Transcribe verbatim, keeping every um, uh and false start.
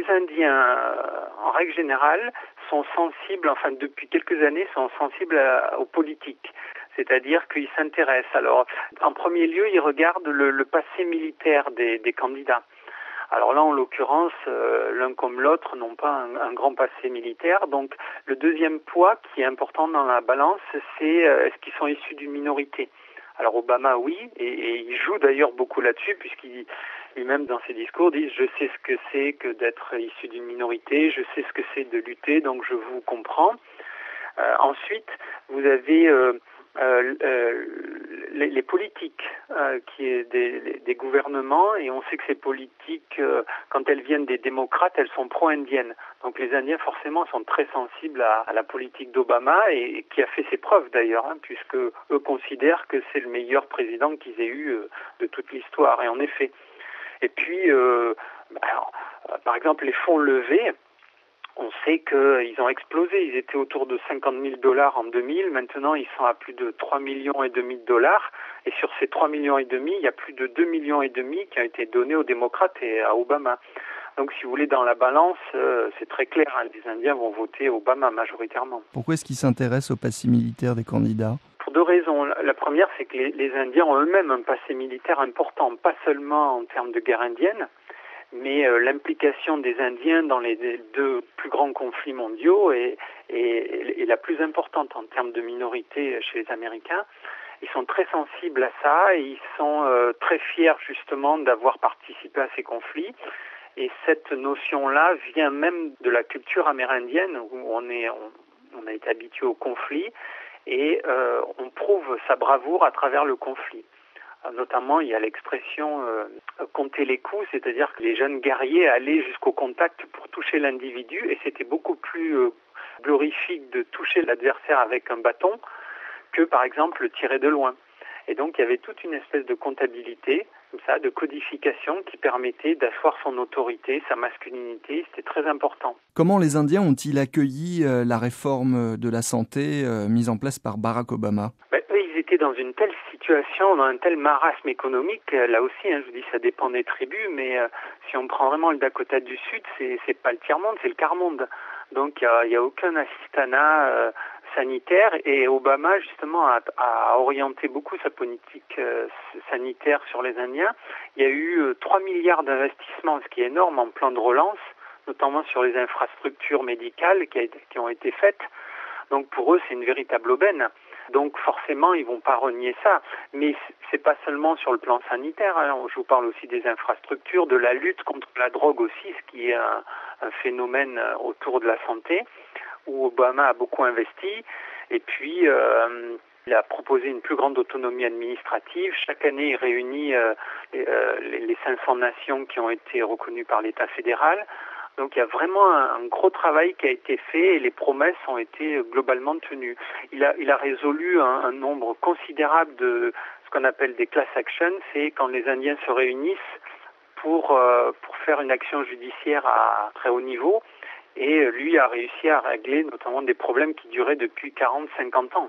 Indiens, euh, en règle générale, sont sensibles, enfin depuis quelques années, sont sensibles à, aux politiques. C'est-à-dire qu'ils s'intéressent. Alors, en premier lieu, ils regardent le, le passé militaire des, des candidats. Alors là, en l'occurrence, euh, l'un comme l'autre n'ont pas un, un grand passé militaire. Donc, le deuxième poids qui est important dans la balance, c'est euh, est-ce qu'ils sont issus d'une minorité. Alors Obama, oui, et, et il joue d'ailleurs beaucoup là-dessus, puisqu'il lui-même dans ses discours dit « je sais ce que c'est que d'être issu d'une minorité, je sais ce que c'est de lutter, donc je vous comprends ». Euh, ensuite, vous avez euh, euh, euh, les, les politiques euh, qui est des, des gouvernements, et on sait que ces politiques, euh, quand elles viennent des démocrates, elles sont pro-indiennes. Donc les Indiens forcément sont très sensibles à, à la politique d'Obama, et, et qui a fait ses preuves d'ailleurs, hein, puisque eux considèrent que c'est le meilleur président qu'ils aient eu euh, de toute l'histoire. Et en effet. Et puis, euh, alors, euh, par exemple, les fonds levés. On sait qu'ils ont explosé. Ils étaient autour de cinquante mille dollars en deux mille. Maintenant, ils sont à plus de trois millions et demi de dollars. Et sur ces trois millions et demi, il y a plus de deux millions et demi qui ont été donnés aux démocrates et à Obama. Donc, si vous voulez, dans la balance, euh, c'est très clair. Hein, les Indiens vont voter Obama majoritairement. Pourquoi est-ce qu'ils s'intéressent au passé militaire des candidats ? Pour deux raisons. La première, c'est que les, les Indiens ont eux-mêmes un passé militaire important, pas seulement en termes de guerre indienne, mais euh, l'implication des Indiens dans les deux plus grands conflits mondiaux est, est, est la plus importante en termes de minorité chez les Américains. Ils sont très sensibles à ça et ils sont euh, très fiers justement d'avoir participé à ces conflits. Et cette notion-là vient même de la culture amérindienne où on, est, on, on a été habitué au conflit et euh, on prouve sa bravoure à travers le conflit. Notamment, il y a l'expression euh, compter les coups, c'est-à-dire que les jeunes guerriers allaient jusqu'au contact pour toucher l'individu, et c'était beaucoup plus euh, glorifique de toucher l'adversaire avec un bâton que, par exemple, le tirer de loin. Et donc, il y avait toute une espèce de comptabilité, comme ça, de codification qui permettait d'asseoir son autorité, sa masculinité. C'était très important. Comment les Indiens ont-ils accueilli euh, la réforme de la santé euh, mise en place par Barack Obama ? Ben, eux, ils étaient dans une telle situation, dans un tel marasme économique. Là aussi, hein, je vous dis, ça dépend des tribus, mais euh, si on prend vraiment le Dakota du Sud, c'est, c'est pas le tiers-monde, c'est le quart-monde. Donc, il n'y a, a aucun assistanat euh, sanitaire, et Obama, justement, a, a orienté beaucoup sa politique euh, sanitaire sur les Indiens. Il y a eu euh, trois milliards d'investissements, ce qui est énorme, en plan de relance, notamment sur les infrastructures médicales qui, a, qui ont été faites. Donc, pour eux, c'est une véritable aubaine. Donc forcément, ils vont pas renier ça. Mais c'est pas seulement sur le plan sanitaire. Hein. Je vous parle aussi des infrastructures, de la lutte contre la drogue aussi, ce qui est un, un phénomène autour de la santé, où Obama a beaucoup investi. Et puis, euh, il a proposé une plus grande autonomie administrative. Chaque année, il réunit euh, les, les cinq cents nations qui ont été reconnues par l'État fédéral. Donc il y a vraiment un, un gros travail qui a été fait et les promesses ont été globalement tenues. Il a, il a résolu un, un nombre considérable de ce qu'on appelle des class actions, c'est quand les Indiens se réunissent pour, euh, pour faire une action judiciaire à très haut niveau. Et lui a réussi à régler notamment des problèmes qui duraient depuis quarante à cinquante ans.